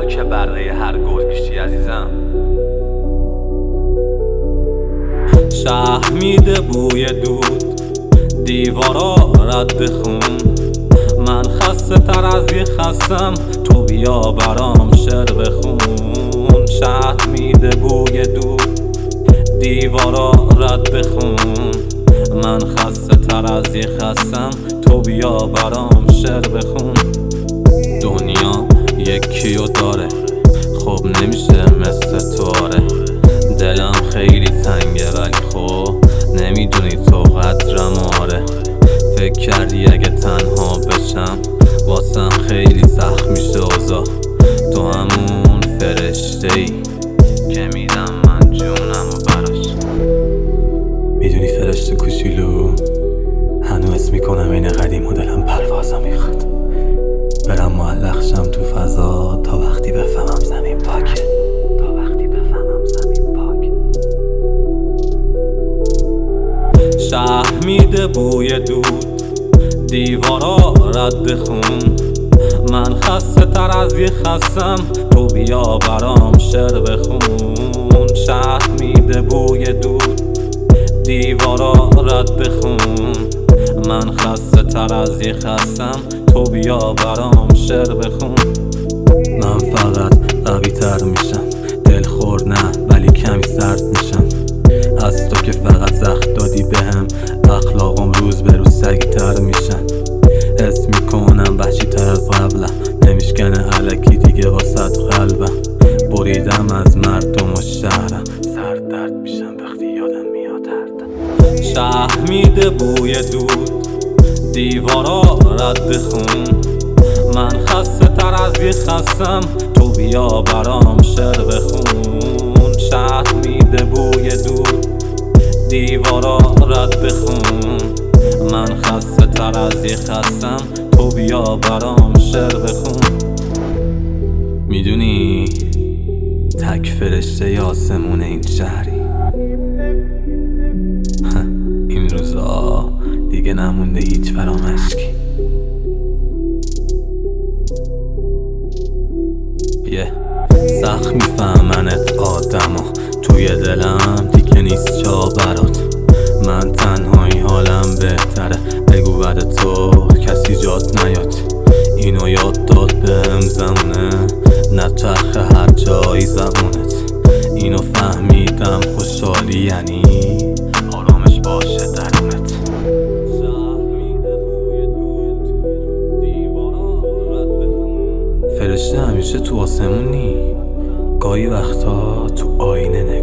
که بره هر گرگشی عزیزم. شهر میده بوی دود، دیوارا رد خون. من خسته تر از یه خستم، تو بیا برام شعر بخون. شهر میده بوی دود، دیوارا رد خون. من خسته تر از یه خستم، تو بیا برام شعر بخون. دنیا یکیو داره، خب نمیشه مثل تو آره. دلم خیلی تنگه ولی خب نمیدونی تو قدرم آره. فکر کردی اگه تنها بشم واسم خیلی سخت میشه اوضاع. تو همون فرشته ای که میدم من جونم و براش. میدونی فرشته کوچولو، هنوز اسم میکنم این قدیم و دلم پروازا میخواد. برم معلق شم تو فضا تا وقتی بفهمم زمین پاکه. شهر میده بوی دود، دیوارا رد خون. من خسته تر از یه خستم، تو بیا برام شعر بخون. شهر میده بوی دود، دیوارا رد خون. من خسته تر از یه خستم، تو بیا برام شعر بخون. من فقط قوی تر میشم، دلخور نه ولی کمی سرد میشم. از تو که فقط زخم دادی بهم، اخلاقم روز به روز سگی تر میشن. حس میکنم وحشی تر از قبلم، نمیشکنه علکی دیگه واسط قلبم. بریدم از مردم و شهرم، سر درد میشم وقتی یادم میاد دردم. شهر میده بوی دود، دیوارا رد خون. من خسته تر از یه خستم، تو بیا برام شعر بخون. شهر میده بوی دود، دیوارا رد خون. من خسته تر از یه خستم، تو بیا برام شعر بخون. میدونی تک فرشته آسمون این شهری. این روزا دیگه نمونده هیچ برام اشکی. سخت میفهمنت آدما، توی دلم دیگه نیست جا برات. من تنهایی حالم بهتره، بگو بعد تو کسی جات نیاد. اینو یاد داد بهم زمونه، نچرخه هر جایی زبونت. اینو فهمیدم خوشحالی یعنی آرامش باشه درونت. فرشته همیشه تو آسمونی، گاهی وقتا تو آینه نگاه